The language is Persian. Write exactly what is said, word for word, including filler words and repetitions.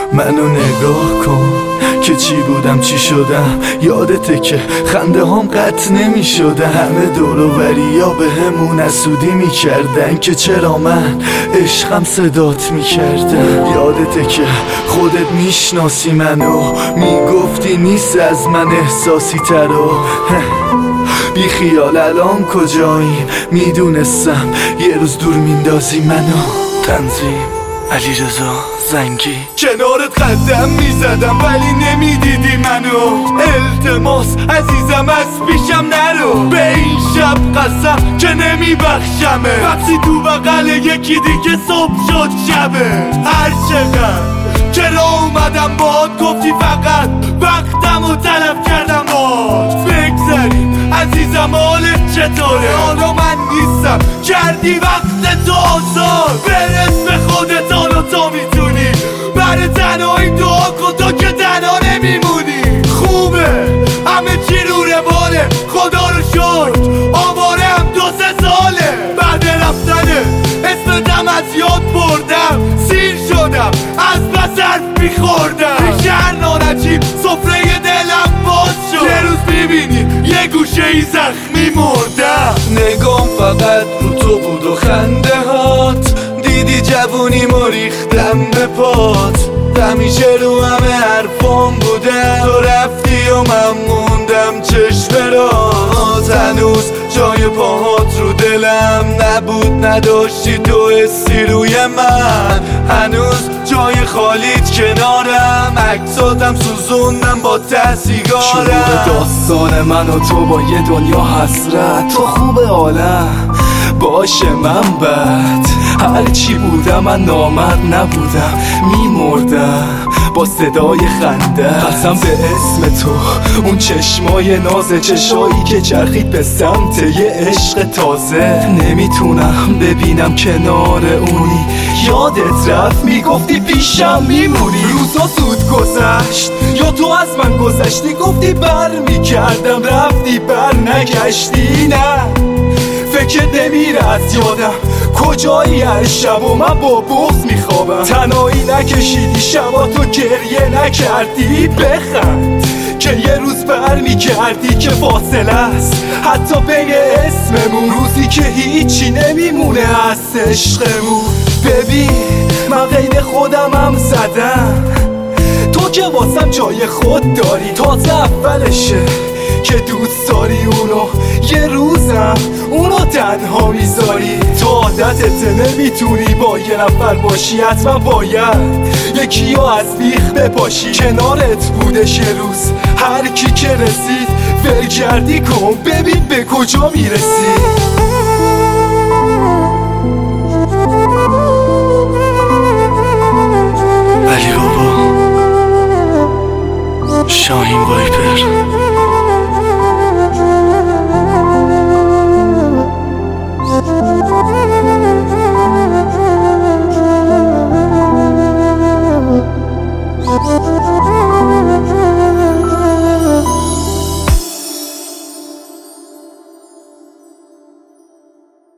منو نگاه کن که چی بودم چی شدم. یادته که خنده هم قطع نمی شده. همه دوروبری یا به همون اسودی می کردن که چرا من عشقم صدات می کردن. یادته که خودت میشناسی منو، میگفتی نیست از من احساسی ترو. بی خیال الان کجاییم؟ میدونستم یه روز دور میندازی منو. تنظیم علیرضا زنگی. کنارت قدم میزدم ولی نمیدیدی منو. التماس عزیزم از پیشم نرو. به این شب قسم که نمیبخشمه. وقتی تو بغل یکی دیگه صبح شد شبه. هر چقدر که راه اومدم باد گفتی فقط وقتمو طلب کردم باد. بگذاریم عزیزم حالت چطوره؟ حالا من نیستم کردی وقت تو آزاد. برس به خودت حالا تو میتونی. برای تنهایی دعا کن تو که تنها نمیمونی. خوبه همه چی رو روانه خدا رو شکر. آواره هم دو سه ساله. بعد رفتنه اسمتم از یاد بردم. سیر شدم از بس حرف میخوردم. شهر نانجیب سفره دلم باز شد. یه روز میبینی یه گوشه ای زخمی مردم. نگام فقط رو تو بود و خنده هات. دیدی جوونیمو ریختم به پات. همیشه رو همه حرفام بودم. تو رفتی و من موندم چشم رات. هنوز جای پاهات رو دلم نبود. نداشتی تو حسی روی من. هنوز جای خالیت کنارم. عکساتم سوزوندم با ته سیگارم. شروع داستان من و تو با یه دنیا حسرت. تو خوب عالم باشه من بد. هر چی بودم من نامرد نبودم. میمردم با صدای خنده. قسم به اسم تو اون چشمای نازه. چشایی که چرخید به سمت یه عشق تازه. نمیتونم ببینم کنار اونی. یادت رفت میگفتی پیشم میمونی. روزا زود گذشت یا تو از من گذشتی. گفتی بر میکردم رفتی بر نگشتی. نه فکر نمیره از یادم کجایی هر شب و من با بغض میخوابم. تنهایی نکشیدی شبا تو گریه نکردی. بخند که یه روز بر میکردی که فاصله است حتی بین اسممون. روزی که هیچی نمیمونه از عشقمون. ببین من غیر خودم هم زدم. تو که واسم جای خود داری. تازه اولشه که دوست داری اونو. یه روزم اونو تنها میذاری. تو عادتت نمیتونی با یه نفر باشی. حتما باید یکی ها از بیخ بپاشی. کنارت بودش یه روز هر کی که رسید. ولگردی کن ببین به کجا میرسی. علی بابا شاهین وایپر. Thank you.